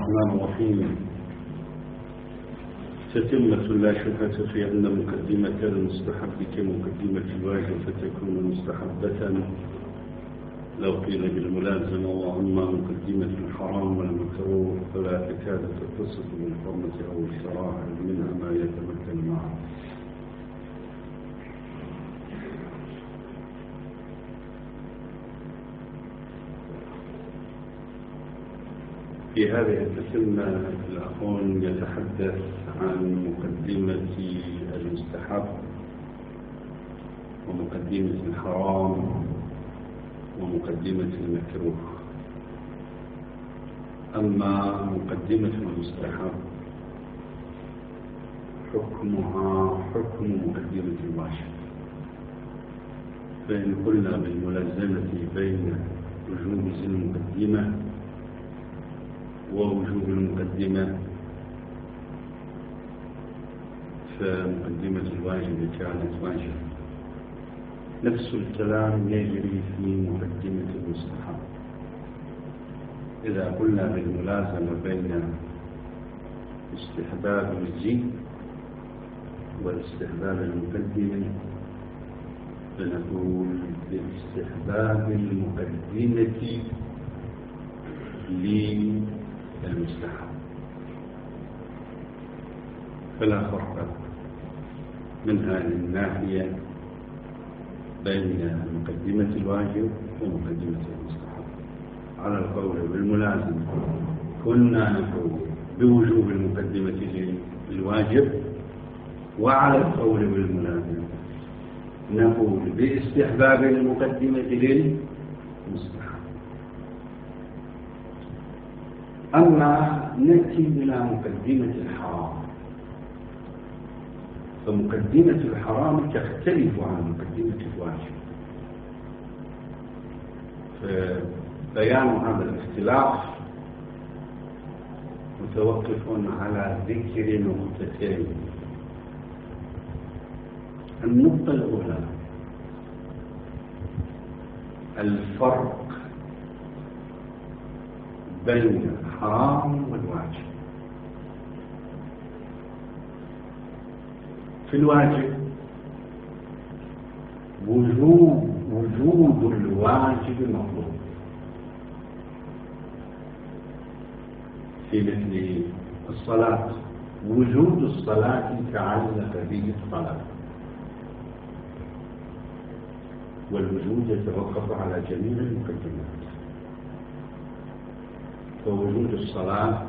الرحمن الرحيم. تتمة لا شبهة في أن مقدمة المستحب كمقدمة الواجب فتكون مستحبة لو قيل بالملازمة، وأما مقدمة الحرام والمكروه فلا تكاد تتصف بالحرمة أو الكراهة، منها ما يتمكن معه. في هذه التتمة الأخوان يتحدث عن مقدمة المستحب ومقدمة الحرام ومقدمة المكروه. أما مقدمة المستحب حكمها حكم مقدمة الواجب، فإن قلنا بالملازمة بين وجوب المقدمة ووجوب المقدمة فمقدمة الواجب كانت واجب. نفس الكلام يجري في مقدمة المستحب. إذا قلنا بالملازمة بين استحباب الجي والاستحباب المقدمة فنقول باستحباب المقدمة للمستحب، فلا فرق من هذه الناحية بين مقدمة الواجب ومقدمة المستحب. على القول بالملازم كنا نقول بوجوب المقدمة للواجب، وعلى القول بالملازم نقول باستحباب المقدمة للمستحب. أما نأتي إلى مقدمة الحرام، فمقدمة الحرام تختلف عن مقدمة الواجب، فبيان هذا الاختلاف متوقف على ذكر نقطتين. النقطة الأولى الفرق بين الحرام والواجب. في الواجب وجود الواجب مطلوب، في مثل الصلاة وجود الصلاة تعلق به الصلاة، والوجود يتوقف على جميع المقدمات. فوجود الصلاة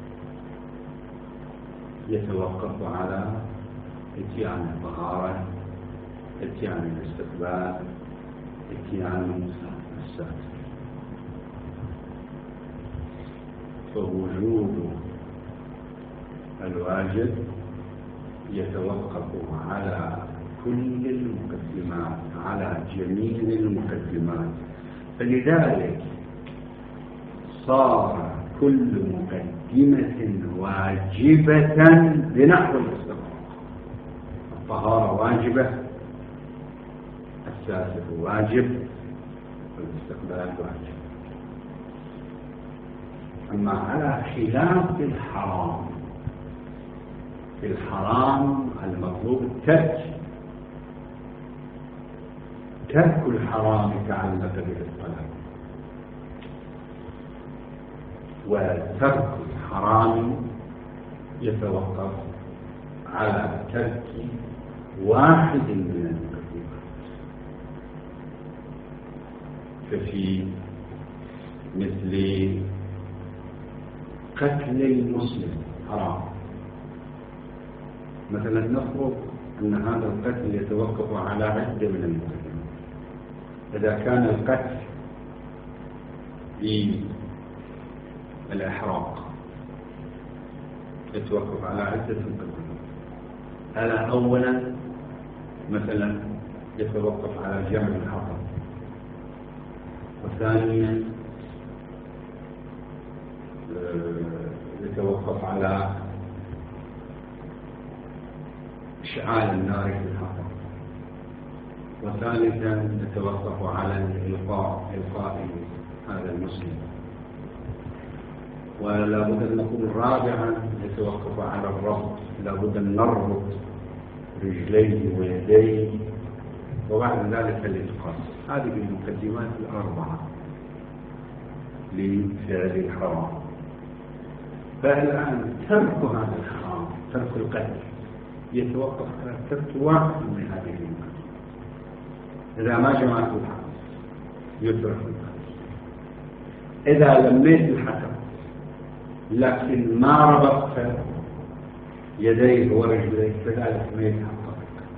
يتوقف على اتيان الطهارة، اتيان الاستقبال، اتيان الساتر. فوجود الواجب يتوقف على كل المقدمات، على جميع المقدمات، فلذلك صار كل مقدمة واجبة بنحو الاستقبال. الطهارة واجبة، الساتر واجب، والاستقبال واجب. أما على خلاف الحرام، في الحرام المطلوب ترك الحرام تعلق به الصلاة، وترك الحرام يتوقف على ترك واحد من المقدمات. ففي مثل قتل المسلم حرام مثلا، نفرض أن هذا القتل يتوقف على عدة من المقدمات. إذا كان القتل بالإحراق يتوقف على عدة مقدمات. ألا أولا مثلا يتوقف على جمع الحطب، وثانيا يتوقف على إشعال النار في الحطب، وثالثا يتوقف على إلقاء هذا المسلم، ولا بد أن نكون رابعا يتوقف على الربط، لا بد أن نربط رجليه ويديه، وبعد ذلك الإتقان. هذه المقدمات الأربعة لفعل الحرام. فالآن ترك هذا الحرام، ترك القتل، يتوقف على ترك واحد من هذه المقدمات. إذا ما جمعت الحرام يترك القتل. إذا لميت الحكم لكن ما ربطت يديه ورجليه فذلك ما يتحقق.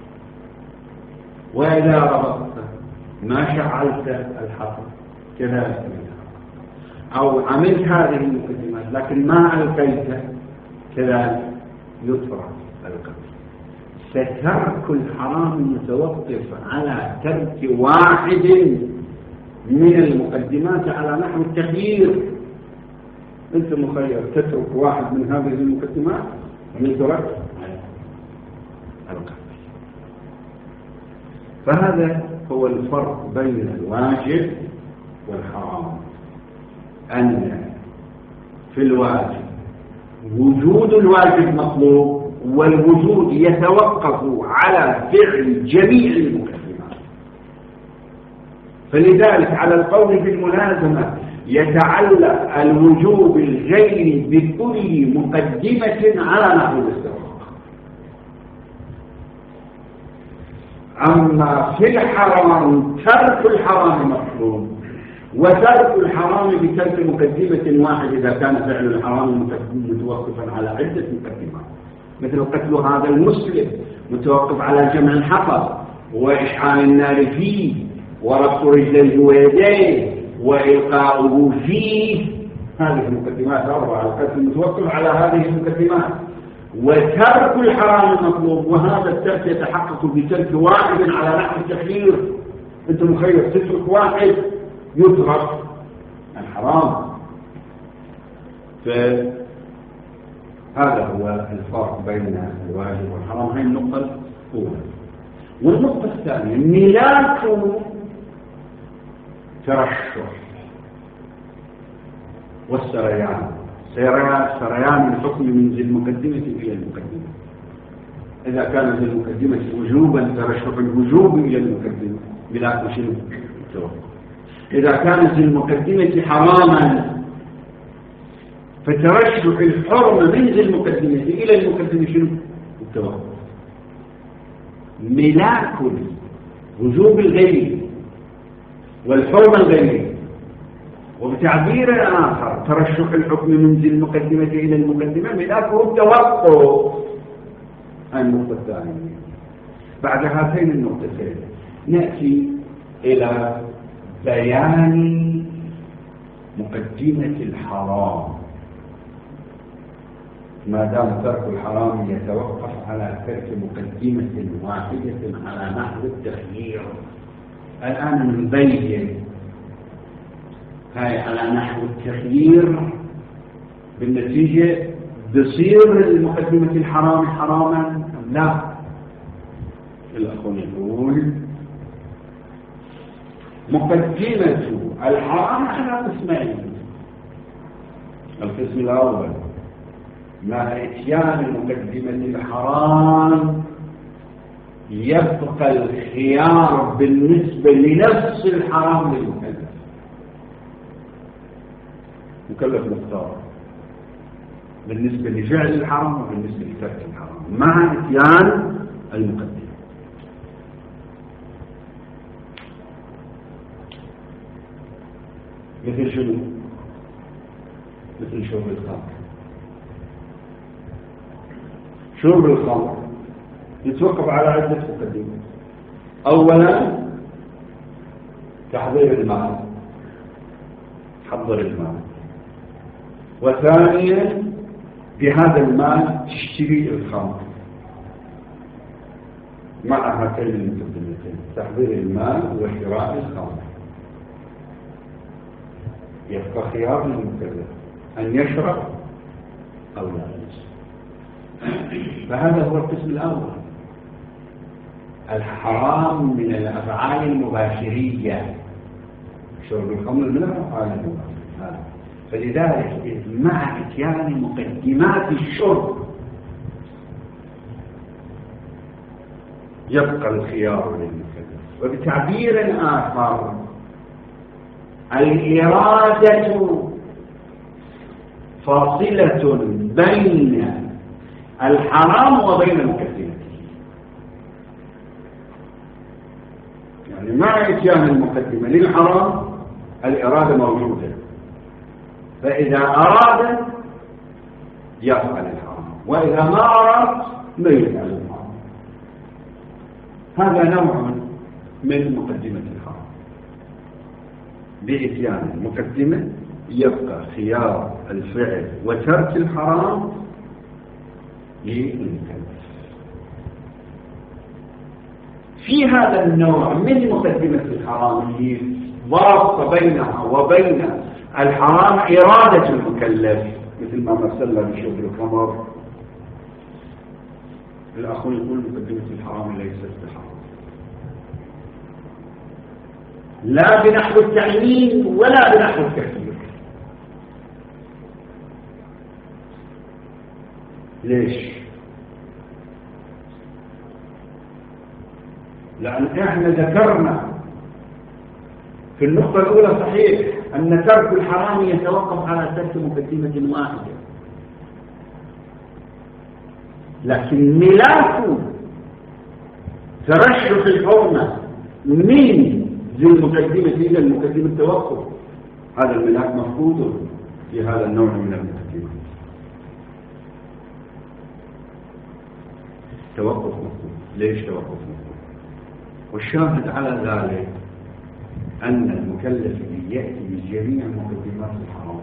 وإذا ربطت ما شعلت الحطب كذلك ما يتحقق. أو عملت هذه المقدمات لكن ما ألقيت كذلك يترك القتل. فترك الحرام متوقف على ترك واحد من المقدمات على نحو التخيير. أنت مخير تترك واحد من هذه المقدمات يترك القتل. فهذا هو الفرق بين الواجب والحرام، أن في الواجب وجود الواجب مطلوب، والوجود يتوقف على فعل جميع المقدمات. فلذلك على القول بالملازمة يتعلق الوجوب الغير بكل مقدمة على نحو الاستغراق. أما في الحرام ترك الحرام مطلوب، وترك الحرام بترك مقدمة واحد إذا كان فعل الحرام متوقفا على عدة مقدمات، مثل قتل هذا المسلم متوقف على جمع الحطب وإشعال النار فيه وربط رجليه ويديه وإلقاؤه فيه. هذه المقدمات أربعة، القتل متوقف على هذه المقدمات. وترك الحرام مطلوب، وهذا الترك يتحقق بترك واحد على نحو التخيير. أنت مخير تترك واحد يترك الحرام. فهذا هو الفرق بين الواجب والحرام. هذه النقطة الأولى. والنقطة الثانية ملاك ترشح والسريان، سريان الحكم من ذي المقدمة إلى المقدمة. إذا كان ذي المقدمة وجوبا ترشح الوجوب إلى المقدمة ملاك شنو؟ التوقف. إذا كان ذي المقدمة حراما فترشح الحرم من ذي المقدمة إلى المقدمة شنو؟ التوقف. ملاك وجوب الغير والحرم الغير. وبتعبير آخر ترشح الحكم من ذي المقدمة إلى المقدمة ملاكه التوقف. النقطة الثانية. بعد هاتين النقطتين نأتي إلى بيان مقدمة الحرام. ما دام ترك الحرام يتوقف على ترك مقدمة واحدة على نحو التخيير. الآن نبين هاي على نحو التخيير، بالنتيجة بصير المقدمة الحرام حراما أم لا؟ الأخوة يقول مقدمة الحرام على قسمين. القسم الأول مع اتيان مقدمة الحرام يبقى الخيار بالنسبة لنفس الحرام للمكلف. مكلف مختار بالنسبة لفعل الحرام وبالنسبة لترك الحرام مع اتيان المقدمة. مثل شنو؟ مثل شرب الخمر. شرب الخمر يتوقف على عدة مقدمات. أولا تحضير الماء، حضر الماء. وثانيا بهذا الماء تشتري الخمر. مع هاتين المقدمتين تحضير الماء وشراء الخمر يبقى خيار للمكلف أن يشرب أو لا يشرب. فهذا هو القسم الأول. الحرام من الأفعال المباشرية. شرب الخمر من الأفعال المباشرية. فلذلك مع اتيان مقدمات الشرب يبقى الخيار للمكلف. وبتعبير آخر الإرادة فاصلة بين الحرام وبين مكلفته، يعني مع اتيان المقدمة للحرام الإرادة موجودة، فإذا أراد يفعل الحرام، وإذا ما أراد لا يفعل الحرام. هذا نوع من مقدمة الحرام. بإتيان المقدمة يبقى خيار الفعل وترك الحرام للمكلف. في هذا النوع من مقدمة الحرام اللي ضابط بينها وبين الحرام إرادة المكلف، مثل ما مثلنا بشرب الخمر. الأخ يقول مقدمة الحرام ليست بحرام، لا بنحو التعيين ولا بنحو التكفير. ليش؟ لأن احنا ذكرنا في النقطة الأولى صحيح أن ترك الحرام يتوقف على ترك مقدمة واحدة، لكن ملاك ترشح الحرمة من ذي المقدمة إلى المقدمة التوقف، هذا الملاك مفقود في هذا النوع من المقدمات. توقف مفقود. ليش توقف مفقود؟ والشاهد على ذلك أن المكلف يأتي بجميع مقدمات الحرام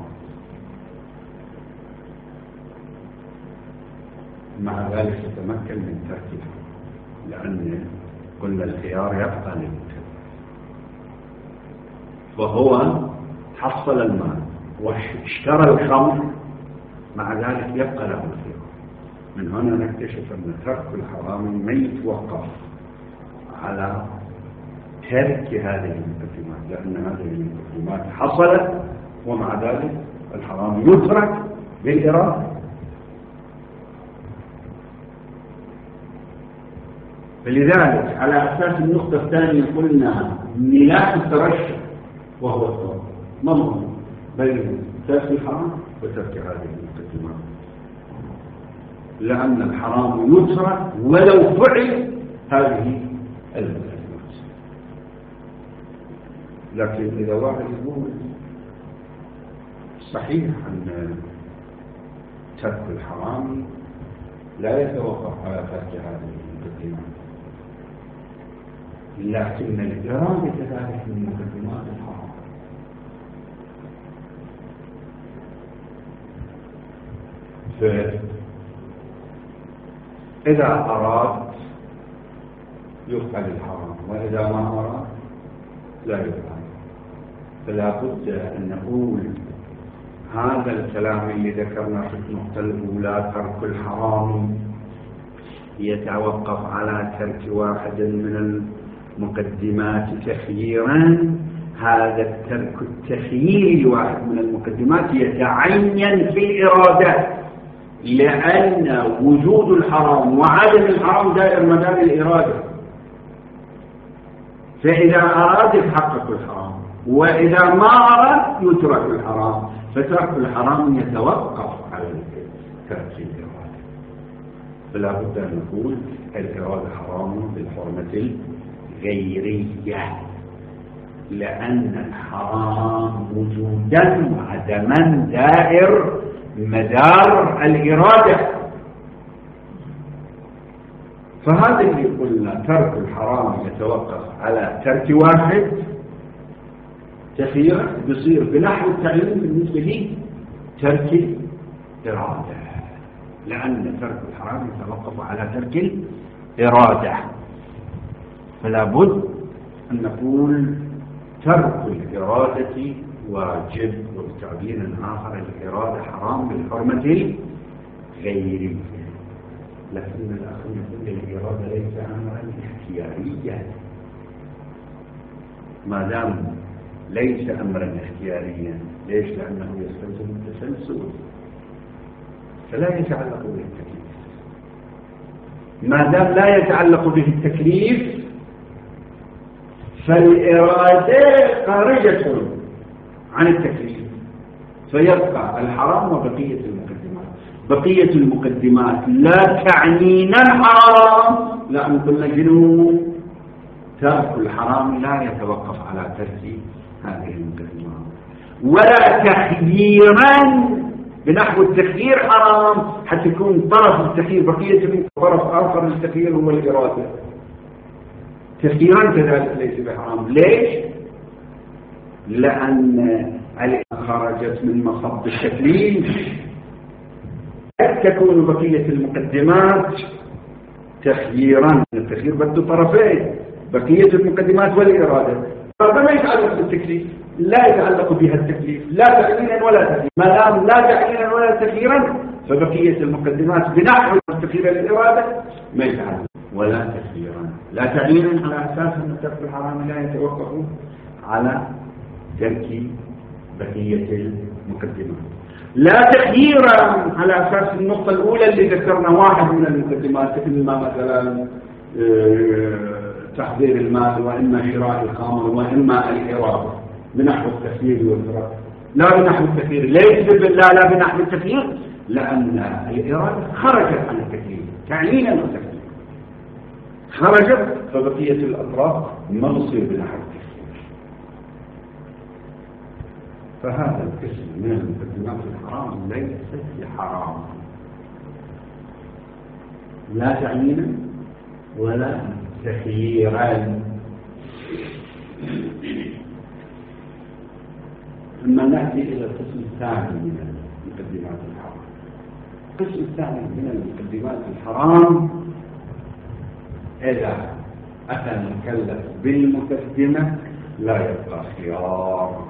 مع ذلك يتمكن من تركها، لأن قلنا الخيار يبقى للمكلف، وهو حصل المال واشترى الخمر مع ذلك يبقى له الخيار. من هنا نكتشف أن ترك الحرام ما يتوقف على ترك هذه المقدمات، لأن هذه المقدمات حصلت ومع ذلك الحرام يترك بالإرادة. فلذلك على أساس النقطة الثانية قلنا ملاك الترشح وهو التوقف مضمون بين ترك الحرام وترك هذه المقدمات، لأن الحرام يترك ولو فعل هذه المقدمات. لكن إذا واحد يقول صحيح أن ترك الحرام لا يتوقف على ترك هذه المقدمات، لكن الإرادة كذلك من مقدمات الحرام. فإذا أراد يفعل الحرام، وإذا ما أراد لا يفعل. فلا بد أن نقول هذا الكلام اللي ذكرنا في النقطة الأولى ترك الحرام يتوقف على ترك واحد من المقدمات تخييرا، هذا الترك التخييري واحد من المقدمات يتعين في الإرادة، لأن وجود الحرام وعدم الحرام دائر مدار الإرادة. فإذا أراد يتحقق الحرام، وإذا ما أراد يترك الحرام، فترك الحرام يتوقف على ترك الإرادة. فلا بد أن نقول الإرادة حرام بالحرمة الغيرية، لأن الحرام وجودا وعدما دائر مدار الإرادة. فهذا اللي قلنا ترك الحرام يتوقف على ترك واحد تخيير بيصير بنحو التعيين بالنسبة لي ترك الإرادة، لأن ترك الحرام يتوقف على ترك الإرادة. فلا بد أن نقول ترك الإرادة واجب، وبتعبير آخر الإرادة حرام بالحرمة الغيرية. لكن الأخ يقول الإرادة ليس أمرا اختياريا. ما دام ليس أمرا اختياريا ليش؟ لأنه يستلزم التسلسل، فلا يتعلق به التكليف. ما دام لا يتعلق به التكليف فالإرادة خارجة عن التكليف، فيبقى الحرام وبقية المقدمات. بقية المقدمات لا تعنينا الحرام، لأن كل جنوب ترك الحرام لا يتوقف على ترك هذه المقدمات، ولا تخييرا بنحو التخيير حرام حتى يكون طرف التخيير بقية من طرف آخر التخيير هو الإرادة. تخييرا كذلك ليس بحرام. ليش؟ لأن خرجت من مصب التكليف. تكون بقية المقدمات تخييرا، التخيير بده طرفين، بقية المقدمات والإرادة. هذا ما يتعلق بالتكليف، لا يتعلق بها التكليف لا تعيينا ولا تخييرا. ما دام لا تعيينا ولا تخييرا فبقية المقدمات بنحو التخيير الإرادة ما يتعلق ولا تخييرا. لا تعيينا على أساس أن ترك الحرام لا يتوقف على ترك بقية المقدمات، لا تخييرا على أساس النقطة الأولى اللي ذكرنا واحد من المقدمات، إما مثلا تحضير المال وإما شراء الخمر وإما الإرادة بنحو التخيير والإرادة. لا بنحو التخيير. ليس لا بنحو التخيير لأن الإرادة خرجت عن التخيير تعيينا والتخيير، خرجت فبقية الأطراف ما تصير بنحو التخيير. فهذا القسم من المقدمات الحرام ليست بحرام لا تعيينا ولا تخييرا. ثم نأتي إلى القسم الثاني من المقدمات الحرام. القسم الثاني من المقدمات الحرام إذا أتى المكلف بالمقدمة لا يبقى خيار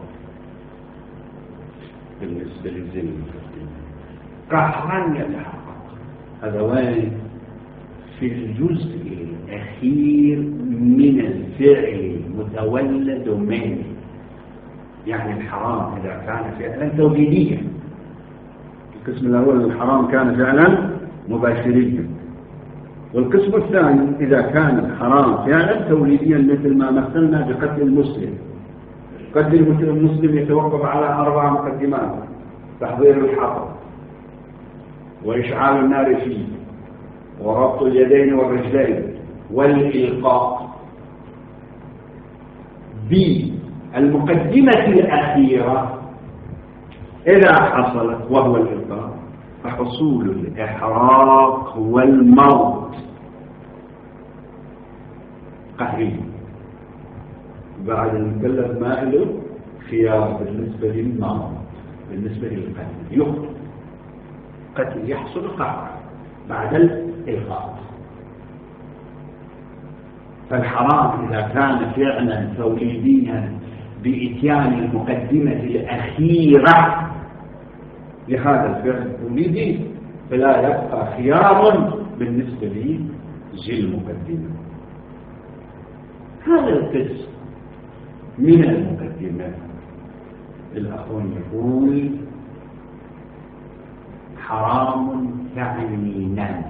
بالنسبة للزم المقدمة، قهرا يتحقق. هذا وين؟ في الجزء الأخير من الفعل المتولد منه. يعني الحرام إذا كان فعلا توحيديا، القسم الأول الحرام كان فعلا مباشريا، والقسم الثاني إذا كان الحرام فعلا توليديا مثل ما مثلنا بقتل المسلم. قتل المسلم يتوقف على 4 مقدمات: تحضير الحطب وإشعال النار فيه وربط اليدين والرجلين والإلقاء. بالمقدمة الأخيرة إذا حصلت وهو الإلقاء فحصول الإحراق والموت قهري. بعد المكلف ما له خيار بالنسبة للموت، بالنسبة للقتل يقتل، قتل يحصل قهرا بعد الإلقاء. فالحرام إذا كان فعلا توحيديا بإتيان المقدمة الأخيرة لهذا الفعل التوليدي فلا يبقى خيار بالنسبة لذي المقدمة. هذا القسم من المقدمات الأخوان يقول حرام تعيينا.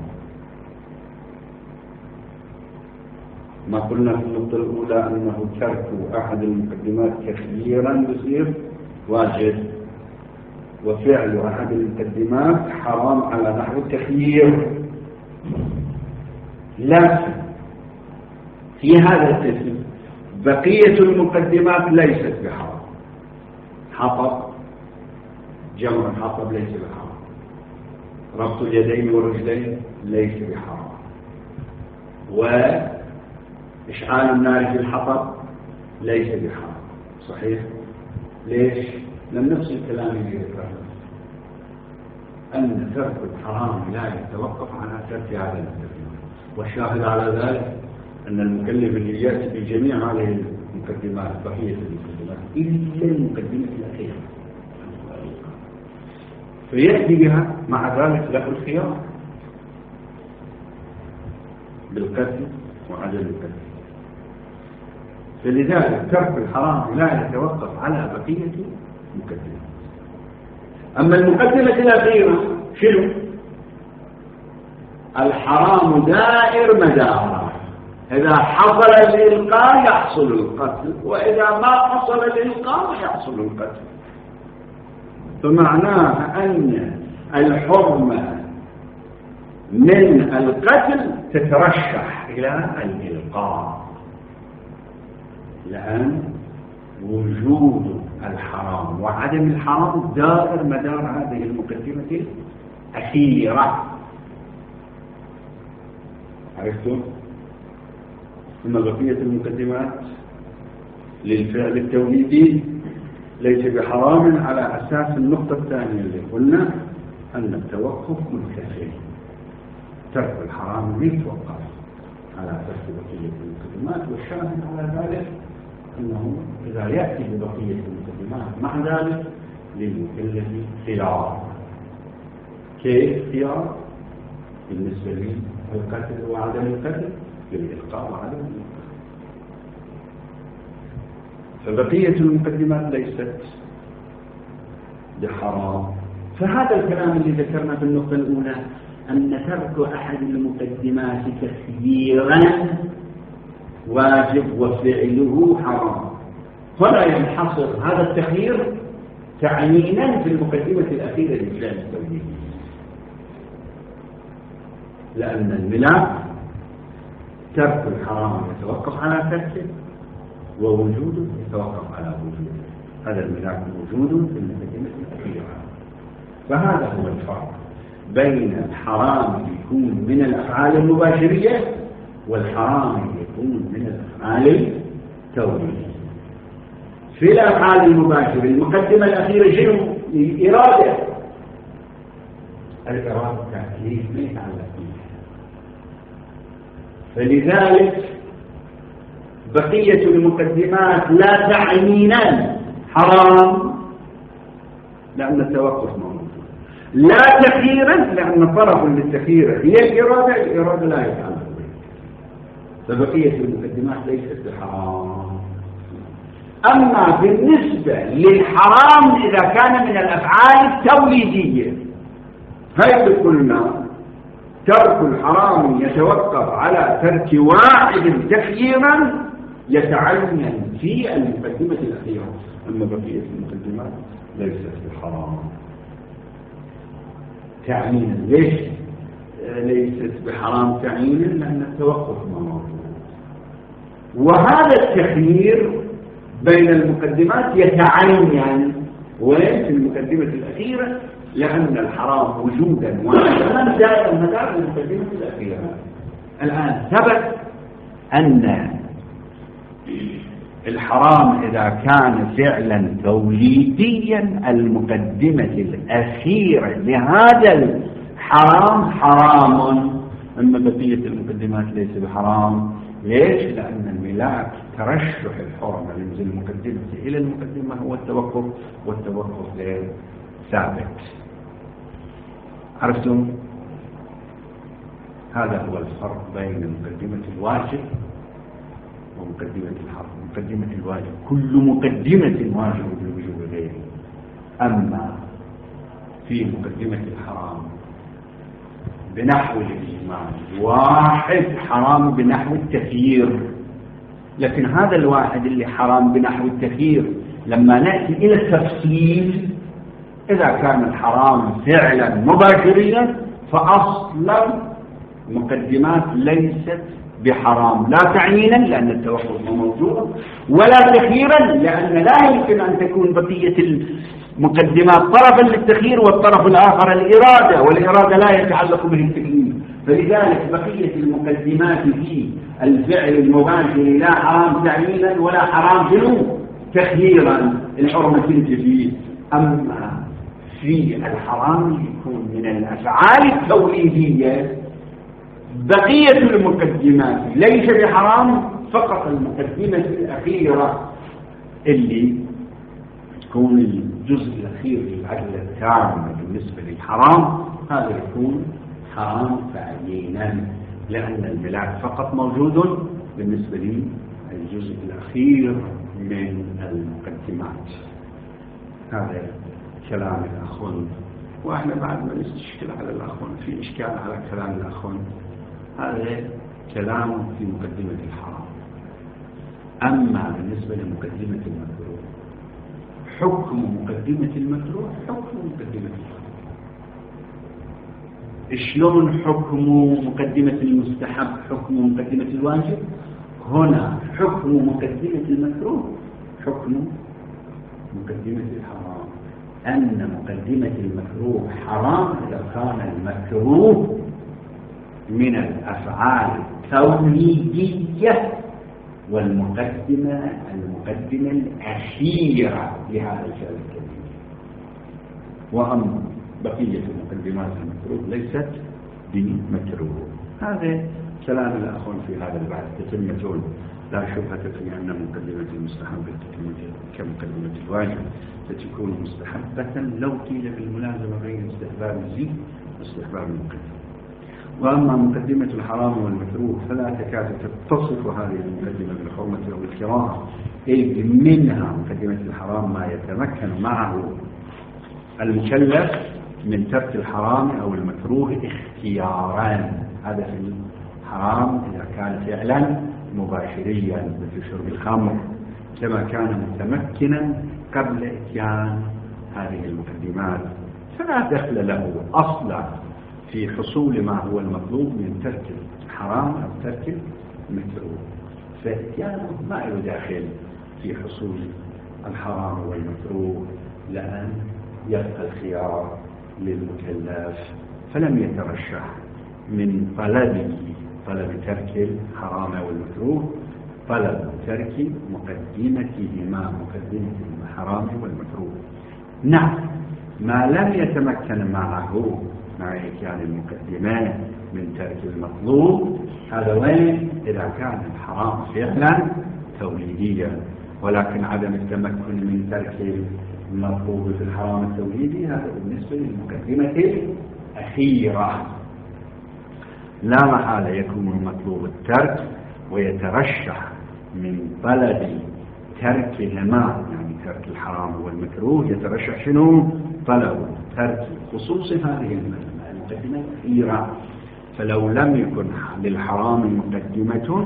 ما قلنا في النقطة الأولى أنه ترك أحد المقدمات تخييرا يصير واجب، وفعل أحد المقدمات حرام على نحو التخيير. لكن في هذا القسم بقية المقدمات ليست بحرام. حطب، جمع الحطب ليس بحرام، ربط اليدين والرجلين ليس بحرام، وإشعال النار في الحطب ليس بحرام. صحيح؟ ليش؟ لم نفس الكلام اللي ذكرناه أن ترك الحرام لا يتوقف على ترك هذا المقدمات، والشاهد على ذلك أن المكلف اللي يأتي بجميع هذه المقدمات بقية المقدمات إلا المقدمة الأخيرة فيأتي بها، مع ذلك له الخيار بالقتل وعدم القتل. فلذلك ترك الحرام لا يتوقف على بقية المقدمات. أما المقدمة الأخيرة شنو؟ الحرام دائر مداره، إذا حصل الإلقاء يحصل القتل، وإذا ما حصل الإلقاء يحصل القتل. فمعناه أن الحرمة من القتل تترشح إلى الإلقاء، لأن وجود الحرام وعدم الحرام دائر مدار هذه المقدمة الأخيرة. عرفتم؟ ثم بقية المقدمات للفعل التوحيدي ليس بحرام على أساس النقطة الثانية اللي قلنا أن التوقف منتفي، ترك الحرام يتوقف على أساس بقية المقدمات. والشاهد على ذلك أنه إذا يأتي ببقية المقدمات مع ذلك للمكلف خيار. كيف خيار؟ بالنسبة للقتل وعدم القتل، للإلقاء وعدم الإلقاء. فبقية المقدمات ليست بحرام. فهذا الكلام اللي ذكرنا في النقطة الأولى أن ترك أحد المقدمات تخييرا واجب وفعله حرام، فلا ينحصر هذا التخيير تعيينا في المقدمة الأخيرة للفعل التوحيدي، لأن الملاك ترك الحرام يتوقف على تركه، ووجوده يتوقف على وجوده. هذا الملاك موجود في المقدمة الأخيرة. فهذا هو الفرق بين الحرام يكون من الأفعال المباشرية والحرام يكون من الأفعال التوحيدية. في الأفعال المباشرة المقدمة الأخيرة شنو؟ الإرادة. الإرادة تكليف ما يتعلق بها، فلذلك بقية المقدمات لا تعيينا حرام لأن التوقف موجود، لا تخييرا لأن طرف للتخيير هي الإرادة، الإرادة لا يتعلق بها. فبقية المقدمات ليست بحرام. أما بالنسبة للحرام إذا كان من الأفعال التوليدية، حيث قلنا ترك الحرام يتوقف على ترك واحد تخييرا يتعين في المقدمة الأخيرة، أما بقية المقدمات ليست بحرام تعيينا. ليش ليست بحرام تعيينا؟ لأن التوقف موجود، وهذا التخيير بين المقدمات يتعين وين؟ في المقدمة الأخيرة، لأن الحرام وجودا وعدما دائما مدار المقدمة الأخيرة. الآن ثبت أن الحرام إذا كان فعلا توليديا المقدمة الأخيرة لهذا الحرام حرام، أما بقية المقدمات ليس بحرام. ليش؟ لأن الملاك ترشح الحرمة من المقدمة إلى المقدمة هو التوقف، والتوقف غير ثابت. عرفتم؟ هذا هو الفرق بين مقدمة الواجب ومقدمة الحرام. مقدمة الواجب كل مقدمة واجب بالوجوب غيره، أما في مقدمة الحرام بنحو الإجمال واحد حرام بنحو التخيير، لكن هذا الواحد اللي حرام بنحو التخيير لما نأتي إلى التفصيل إذا كان الحرام فعلا مباشريا فأصلا مقدمات ليست بحرام، لا تعيينا لأن التوقف موجود، ولا تخييرا لأن لا يمكن أن تكون بقية المقدمات طرفا للتخيير والطرف الآخر الإرادة، والإرادة لا يتعلق به التكليف. فلذلك بقية المقدمات في الفعل المباشر لا حرام تعيينا ولا حرام جنوب تخييرا، الحرمة تنتفي. أما في الحرام يكون من الأفعال التوليدية بقية المقدمات ليس بحرام، فقط المقدمة الأخيرة اللي تكون الجزء الأخير للعدل التام بالنسبة للحرام هذا يكون حرام تعيينا، لأن الملاك فقط موجود بالنسبة للجزء الأخير من المقدمات. هذا كلام الأخوان، وإحنا بعد ما نستشكل على الأخوان في إشكال على كلام الأخوان. هذا كلام في مقدمة الحرام. أما بالنسبة لمقدمة المكروه، حكم مقدمة المكروه حكم مقدمة الحرام. شلون حكم مقدمة المستحب حكم مقدمة الواجب؟ هنا حكم مقدمة المكروه حكم مقدمة الحرام، أن مقدمة المكروه حرام إذا كان المكروه من الأفعال التوليدية والمقدمة الأخيرة لهذا الفعل الكبير. وأما بقية المقدمات المكروه ليست بمكروه. هذا كلام الأخوان في هذا البعض. تتمة لا شبهة في أن مقدمة المستحب كمقدمة الواجب ستكون مستحبة لو قيل بالملازمة بين استحباب الزيد واستحباب المقدمة. وأما مقدمة الحرام والمكروه فلا تكاد تتصف هذه المقدمة بالحرمة والكراهة، إذ منها مقدمة الحرام ما يتمكن معه المكلف من ترك الحرام أو المكروه اختيارا. هذا في الحرام إذا كان فعلا مباشريا مثل شرب الخمر، كما كان متمكنا قبل إتيان هذه المقدمات، فلا دخل له أصلا في حصول ما هو المطلوب من ترك الحرام أو ترك المكروه، فإتيانه ما يداخل في حصول الحرام والمكروه، لأن يبقى الخيار للمكلف. فلم يترشح من طلب ترك الحرام والمكروه طلب ترك مقدمتهما، مقدمة الحرام والمكروه. نعم، ما لم يتمكن معه مع إتيان المقدمات من ترك المطلوب، هذا وين؟ إذا كان الحرام فعلا توليديا، ولكن عدم التمكن من ترك المطلوب في الحرام التوليدي هذا بالنسبة للمقدمة الأخيرة. لا محالة يكون المطلوب الترك، ويترشح من طلب تركهما يعني ترك الحرام والمكروه يترشح شنو؟ طلب ترك خصوص هذه المقدمة الأخيرة. فلو لم يكن للحرام مقدمة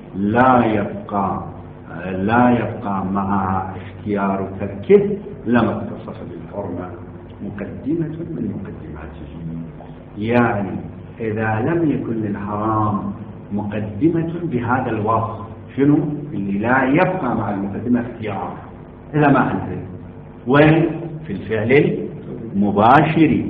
لا يبقى مع اختيار تركه لما اتصف بالحرمة مقدمة من مقدماته. يعني إذا لم يكن للحرام مقدمة بهذا الوصف، شنو اللي لا يبقى مع المقدمة اختيار؟ إذا ما عنده وين؟ في الفعل المباشر.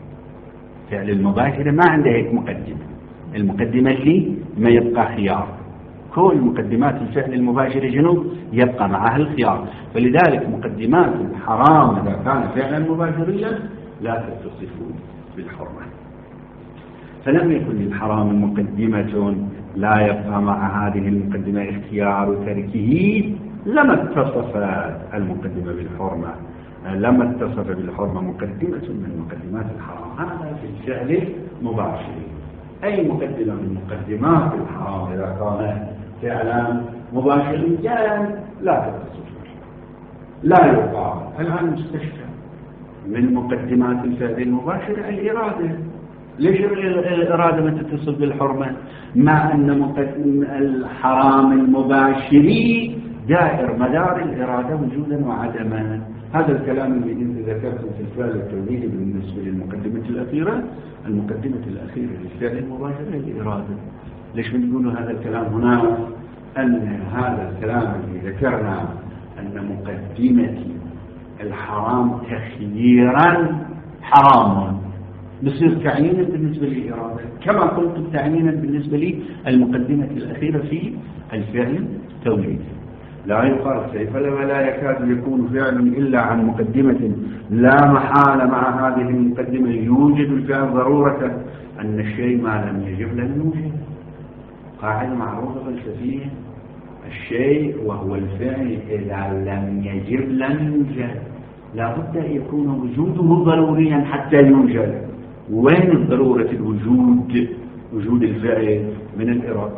فعل المباشر ما عنده هيك مقدمة، المقدمة اللي ما يبقى خيار. كل مقدمات الفعل المباشر جنوب يبقى معها الخيار، فلذلك مقدمات الحرام إذا كان فعلا مباشريا لا تتصف بالحرمة. فلم يكن للحرام مقدمة لا يبقى مع هذه المقدمة اختيار تركه لما اتصف المقدمة بالحرمة، لما اتصف بالحرمة مقدمة من مقدمات الحرام. هذا في الفعل مباشر. أي مقدمة من مقدمات الحرام إذا كان فعلا مباشريا لا تتصف، لا يقع. الآن مستشفى من مقدمات الفعل المباشر الإرادة. ليش الإرادة ما تتصل بالحرمة مع أن الحرام المباشري دائر مدار الإرادة وجودا وعدما؟ هذا الكلام اللي انت ذكرته في الفعل التوليدي بالنسبة للمقدمة الأخيرة. المقدمة الأخيرة للفعل المباشر الإرادة. ليش بنقول هذا الكلام هنا؟ أن هذا الكلام اللي ذكرنا أن مقدمة الحرام تخييرا حرام بصير تعيينا بالنسبة للإرادة، كما قلت تعيينا بالنسبة للمقدمة الأخيرة في الفعل التوليدي. لا يقال كيف ولا يكاد يكون فعل إلا عن مقدمة لا محالة مع هذه المقدمة يوجد الفعل ضرورة أن الشيء ما لم يجب لن يوجد. قاعدة معروفة فلسفية، الشيء وهو الفعل إذا لم يجب لن يوجد، لا بد أن يكون وجوده ضروريا حتى يوجد. وين ضرورة الوجود؟ وجود الفعل من الإرادة.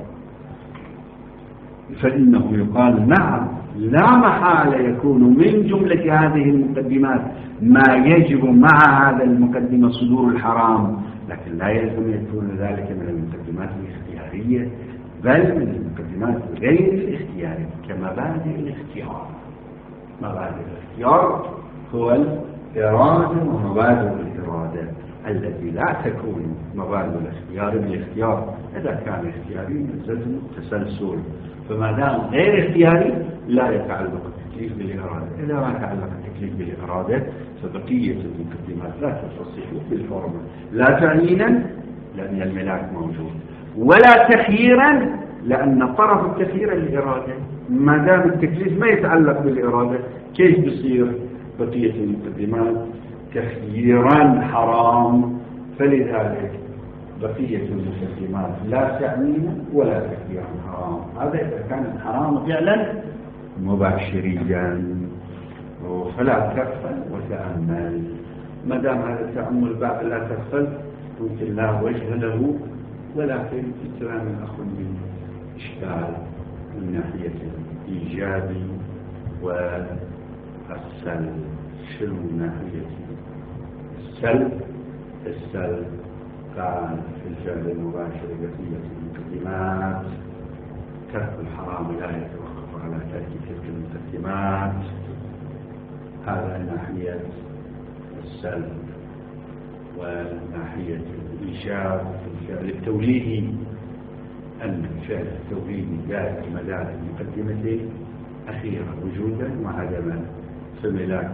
فإنه يقال نعم لا محالة يكون من جملة هذه المقدمات ما يجب مع هذا المقدمة صدور الحرام، لكن لا يلزم يكون ذلك من المقدمات الاختيارية، بل من المقدمات غير الاختيارية كمبادئ الاختيار. مبادئ الاختيار هو الإرادة ومبادئ الإرادة التي لا تكون مبادئ الاختيار بالاختيار. إذا كان اختياري يلزم التسلسل، فما دام غير اختياري لا يتعلق التكليف بالإرادة. إذا ما تعلق التكليف بالإرادة فبقية المقدمات لا تصح بالحرمة، لا تعيينا لأن الملاك موجود، ولا تخييرا لأن طرف التخيير الإرادة. ما دام التكليف ما يتعلق بالإرادة كيف بيصير بقية المقدمات تخييرا حرام؟ فلذلك بقية المقدمات لا تعيينا ولا تخييرا حرام. هذا إذا كان الحرام فعلا مباشريا، فلا تغفل وتأمل. ما دام هذا التأمل باب لا تغفل ممكن لا وجه له، ولكن في كلام الأخ من إشكال من ناحية الإيجاب والسلب. شنو من ناحية السلب؟ السلب كان في الفعل المباشر بقية المقدمات ترك الحرام لا يتوقف على ترك تلك المقدمات. هذا من ناحية السلب. وناحية الإيجاب في الفعل التوليدي أن الفعل التوليدي ذات مدار المقدمة أخيرا وجودا وعدما، فملاك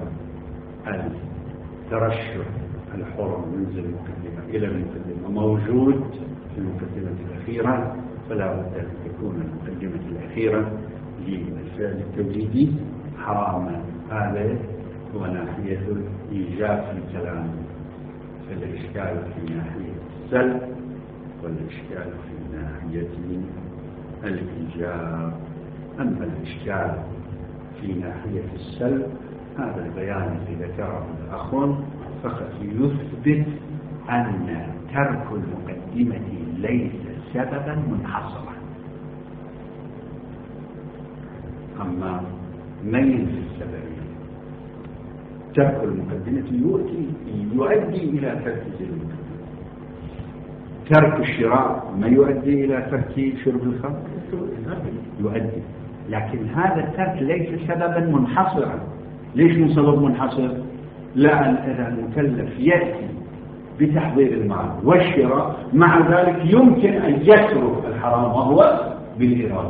الترشح الحر منزل المقدمة إلى المقدمة موجود في المقدمة الأخيرة، فلا بد أن تكون المقدمة الأخيرة للفعل التوليدي حراما. هذا هو ناحية الإيجاب في الكلام. فالإشكال في ناحية السلب والإشكال في ناحية الإيجاب. أما الإشكال في ناحية السلب هذا البيان الذي ذكره الأخ فقط يثبت أن ترك المقدمة ليس سببا منحصرا. أما ميل في السببية ترك المقدمة يؤدي إلى ترك المقدمة. ترك الشراء ما يؤدي إلى ترك شرب الخمر؟ يؤدي، لكن هذا الترك ليس سببا منحصرا. ليش من سبب منحصر؟ لأن إذا المكلف يأتي بتحضير المال والشراء مع ذلك يمكن أن يترك الحرام وهو بالإرادة.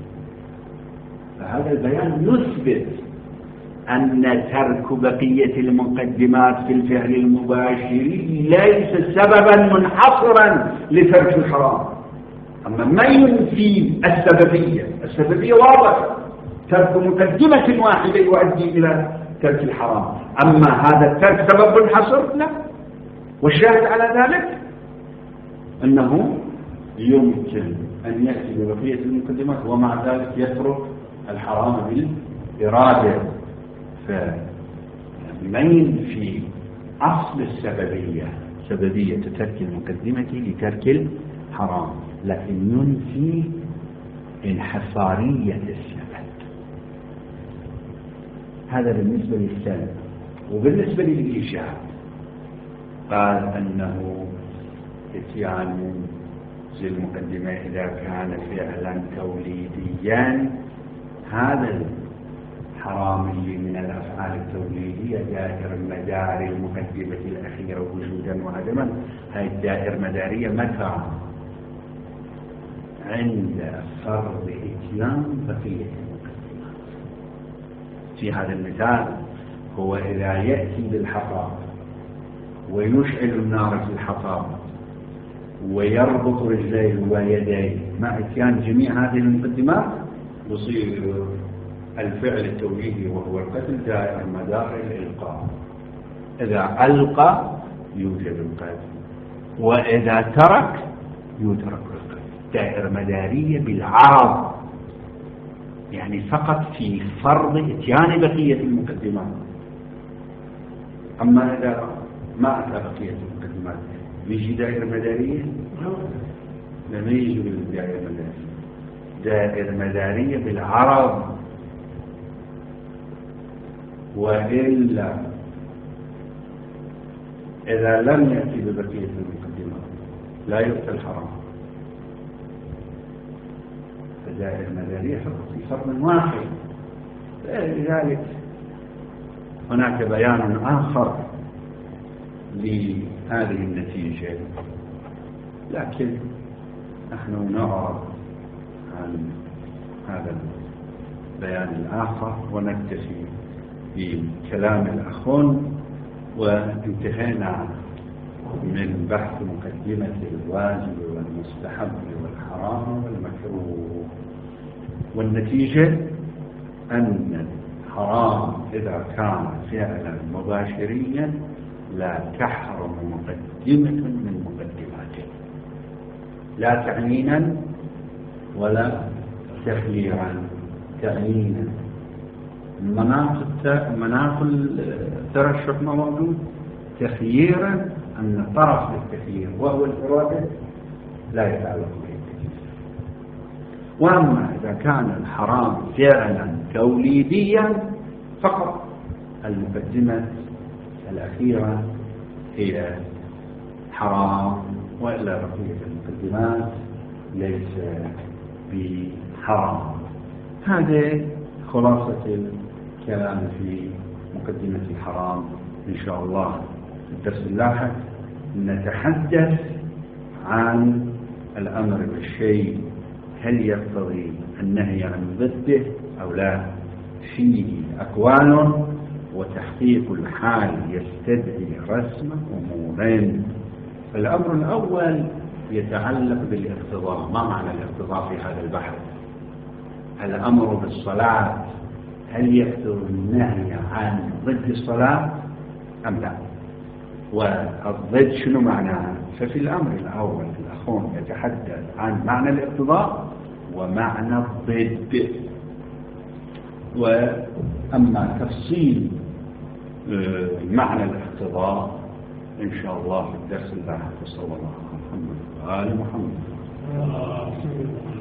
فهذا البيان يثبت أن ترك بقية المقدمات في الفعل المباشر ليس سببا منحصرا لترك الحرام. أما ما ينفي السببية واضح، ترك مقدمة واحدة يؤدي إلى ترك الحرام. أما هذا الترك سبب منحصر لا. والشاهد على ذلك أنه يمكن أن يأتي ببقية المقدمات ومع ذلك يترك الحرام بالإرادة. فمن في أصل سببية ترك المقدمة لترك الحرام، لكن ينفي انحصارية السبب. هذا بالنسبة للسلب. وبالنسبة للإيجاب قال أنه إتيان ذي المقدمة إذا كان فعلا توليديا، هذا الحرام اللي من الأفعال التوليدية دائر مدار المقدمة الأخيرة وجودا وعدما. هذه الدائر مدارية متى؟ عند فرض إتيان بقية المقدمات. في هذا المثال هو إذا يأتي بالحطب ويشعل النار في الحطب ويربط رجليه ويديه مع إتيان جميع هذه المقدمات، يصير الفعل التوليدي وهو القتل دائر مدار الإلقاء. إذا ألقى يوجد القتل، وإذا ترك يترك القتل. دائر مدارية بالعرض، يعني فقط في فرض إتيان بقية المقدمات. أما إذا ما أتى بقية المقدمات يجي دائر مدارية؟ لم يجي بالدائر مدارية. دائر مدارية بالعرض، وإلا إذا لم يأتي ببقية المقدمات لا يؤتى الحرام. فدائر المدارية في فرض واحد. لذلك هناك بيان آخر لهذه النتيجة، لكن نحن نعرض عن هذا البيان الآخر ونكتفي بكلام الأخون. وانتهينا من بحث مقدمة الواجب والمستحب والحرام والمكروه، والنتيجة أن الحرام إذا كان فعلا مباشريا لا تحرم مقدمة من مقدماته، لا تعيينا ولا تخييرا. تعيينا مناط الترشح موجود، تخييرا أن طرف للتخيير وهو الإرادة لا يتعلق به التكليف. وأما إذا كان الحرام فعلا توليديا فقط المقدمة الأخيرة هي حرام، وإلا بقية المقدمات ليس بحرام. هذه خلاصة الكلام في مقدمة الحرام. إن شاء الله في الدرس اللاحق نتحدث عن الأمر بالشيء هل يقتضي النهي عن ضده أو لا. فيه أقوال، وتحقيق الحال يستدعي رسم أمورين. الأمر الأول يتعلق بالاقتضاء. ما معنى الاقتضاء في هذا البحث؟ الأمر بالصلاة هل يقتضي النهي عن ضد الصلاة أم لا؟ والضد شنو معناها؟ ففي الأمر الأول الأخون يتحدث عن معنى الاقتضاء ومعنى الضد. وأما تفصيل معنى الاقتضاء إن شاء الله في الدرس اللاحق. صلى الله عليه وسلم وآل محمد.